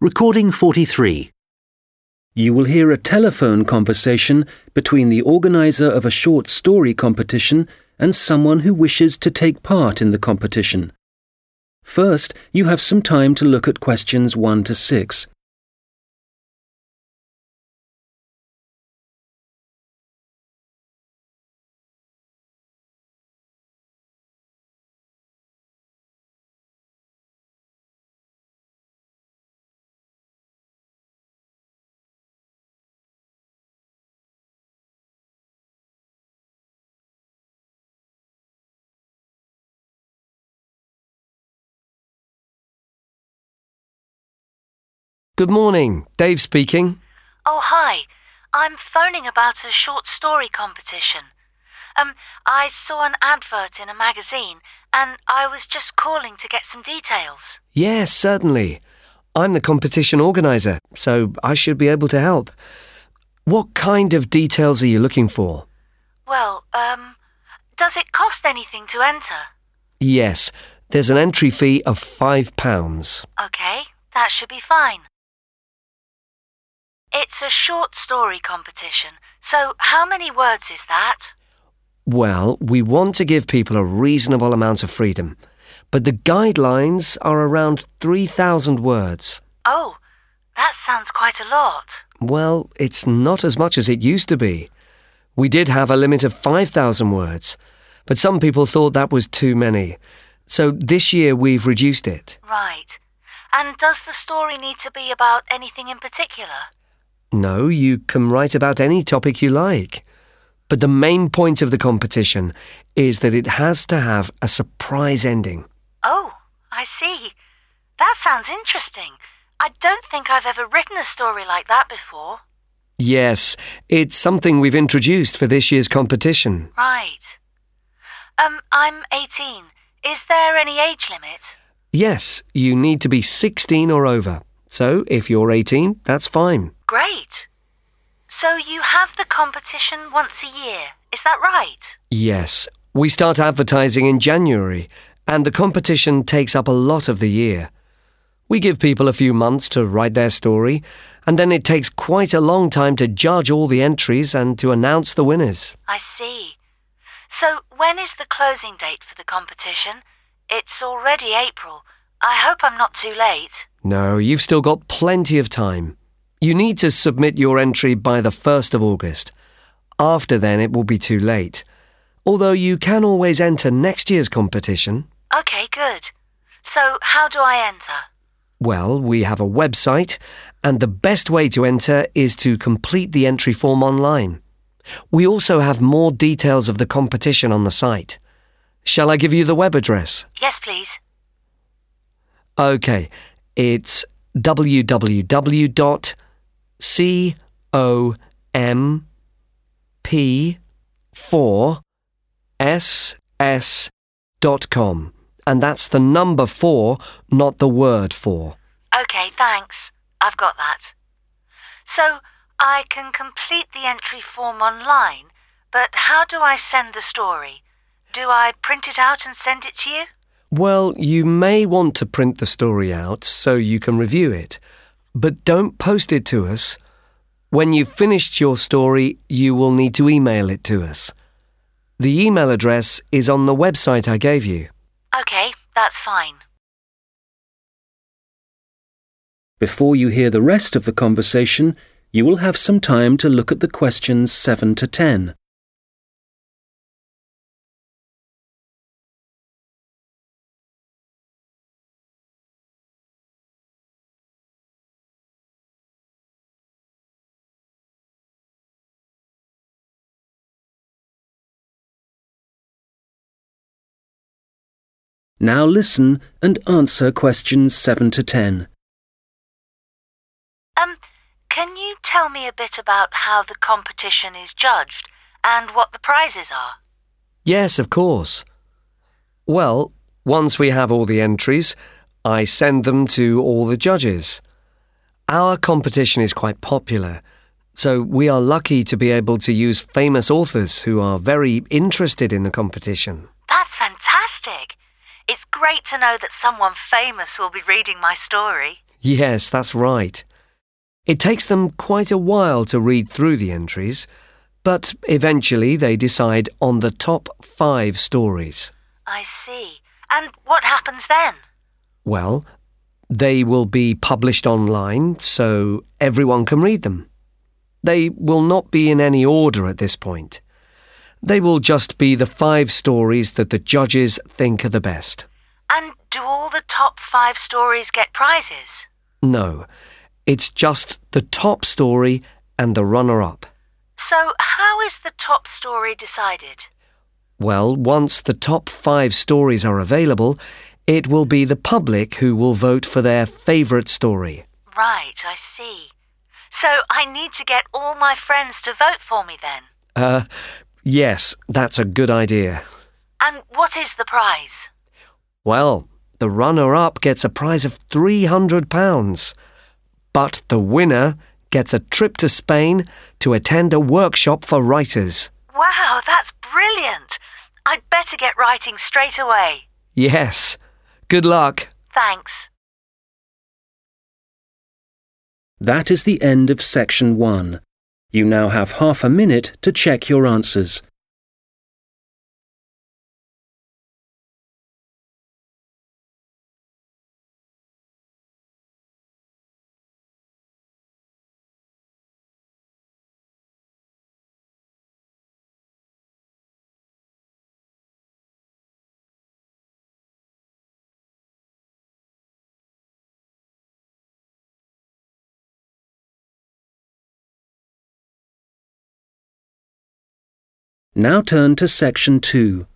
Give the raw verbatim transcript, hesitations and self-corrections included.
Recording forty-three. You will hear a telephone conversation between the organizer of a short story competition and someone who wishes to take part in the competition. First, you have some time to look at questions one to six. Good morning, Dave speaking. Oh, hi. I'm phoning about a short story competition. Um, I saw an advert in a magazine and I was just calling to get some details. Yes, certainly. I'm the competition organizer, so I should be able to help. What kind of details are you looking for? Well, um, does it cost anything to enter? Yes, there's an entry fee of five pounds. OK, that should be fine. It's a short story competition, so how many words is that? Well, we want to give people a reasonable amount of freedom, but the guidelines are around three thousand words. Oh, that sounds quite a lot. Well, it's not as much as it used to be. We did have a limit of five thousand words, but some people thought that was too many. So this year we've reduced it. Right. And does the story need to be about anything in particular? No, you can write about any topic you like. But the main point of the competition is that it has to have a surprise ending. Oh, I see. That sounds interesting. I don't think I've ever written a story like that before. Yes, it's something we've introduced for this year's competition. Right. Um, I'm eighteen. Is there any age limit? Yes, you need to be sixteen or over. So if you're eighteen, that's fine. Great. So you have the competition once a year, is that right? Yes. We start advertising in January, and the competition takes up a lot of the year. We give people a few months to write their story, and then it takes quite a long time to judge all the entries and to announce the winners. I see. So when is the closing date for the competition? It's already April. I hope I'm not too late. No, you've still got plenty of time. You need to submit your entry by the first of August. After then, it will be too late. Although you can always enter next year's competition. OK, good. So how do I enter? Well, we have a website, and the best way to enter is to complete the entry form online. We also have more details of the competition on the site. Shall I give you the web address? Yes, please. OK, it's w w w dot com four s s dot com, and that's the number four, not the word four. OK, thanks. I've got that. So I can complete the entry form online, but how do I send the story? Do I print it out and send it to you? Well, you may want to print the story out so you can review it, but don't post it to us. When you've finished your story, you will need to email it to us. The email address is on the website I gave you. OK, that's fine. Before you hear the rest of the conversation, you will have some time to look at the questions seven to ten. Now listen and answer questions seven to ten. Um, can you tell me a bit about how the competition is judged and what the prizes are? Yes, of course. Well, once we have all the entries, I send them to all the judges. Our competition is quite popular, so we are lucky to be able to use famous authors who are very interested in the competition. That's fantastic! It's great to know that someone famous will be reading my story. Yes, that's right. It takes them quite a while to read through the entries, but eventually they decide on the top five stories. I see. And what happens then? Well, they will be published online so everyone can read them. They will not be in any order at this point. They will just be the five stories that the judges think are the best. And do all the top five stories get prizes? No, it's just the top story and the runner-up. So how is the top story decided? Well, once the top five stories are available, it will be the public who will vote for their favourite story. Right, I see. So I need to get all my friends to vote for me then? Uh, yes, that's a good idea. And what is the prize? Well, the runner-up gets a prize of three hundred pounds. But the winner gets a trip to Spain to attend a workshop for writers. Wow, that's brilliant! I'd better get writing straight away. Yes. Good luck. Thanks. That is the end of section one. You now have half a minute to check your answers. Now turn to section two.